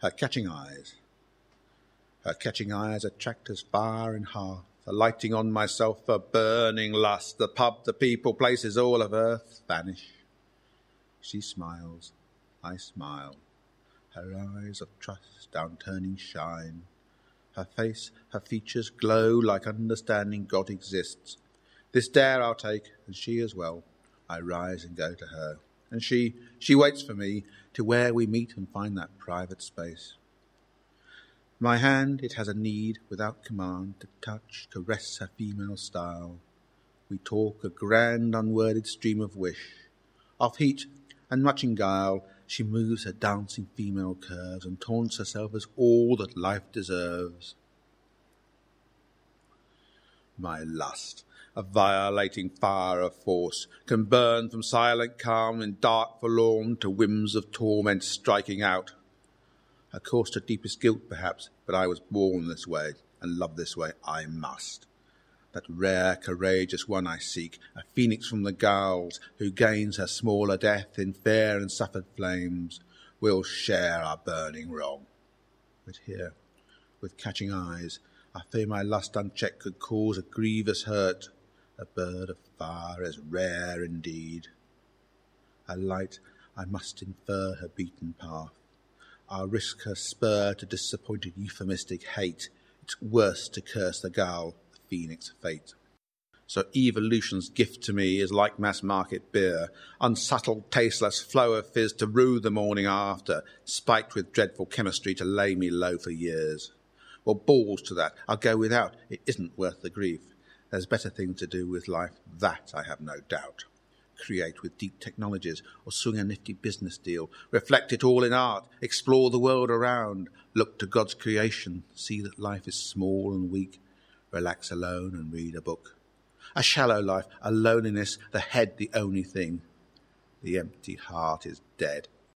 Her catching eyes. Her catching eyes attract as fire and hearth, a lighting on myself, a burning lust. The pub, the people, places, all of earth vanish. She smiles, I smile. Her eyes of trust downturning shine. Her face, her features glow like understanding God exists. This dare I'll take, and she as well. I rise and go to her, and she waits for me to where we meet and find that private space. My hand, it has a need without command to touch, caress her female style. We talk a grand unworded stream of wish, of heat and much in guile. She moves her dancing female curves and taunts herself as all that life deserves. My lust, a violating fire of force, can burn from silent calm in dark forlorn to whims of torment striking out. A course to deepest guilt, perhaps, but I was born this way, and love this way I must. That rare, courageous one I seek, a phoenix from the gulls, who gains her smaller death in fair and suffered flames, will share our burning wrong. But here, with catching eyes, I fear my lust unchecked could cause a grievous hurt. A bird of fire is rare indeed. A light, I must infer her beaten path. I'll risk her spur to disappointed euphemistic hate. It's worse to curse the gull, the phoenix fate. So evolution's gift to me is like mass-market beer, unsubtle, tasteless flow of fizz to rue the morning after, spiked with dreadful chemistry to lay me low for years. Well, balls to that, I'll go without, it isn't worth the grief. There's better things to do with life, that I have no doubt. Create with deep technologies, or swing a nifty business deal, reflect it all in art, explore the world around, look to God's creation, see that life is small and weak, relax alone and read a book. A shallow life, a loneliness, the head the only thing. The empty heart is dead.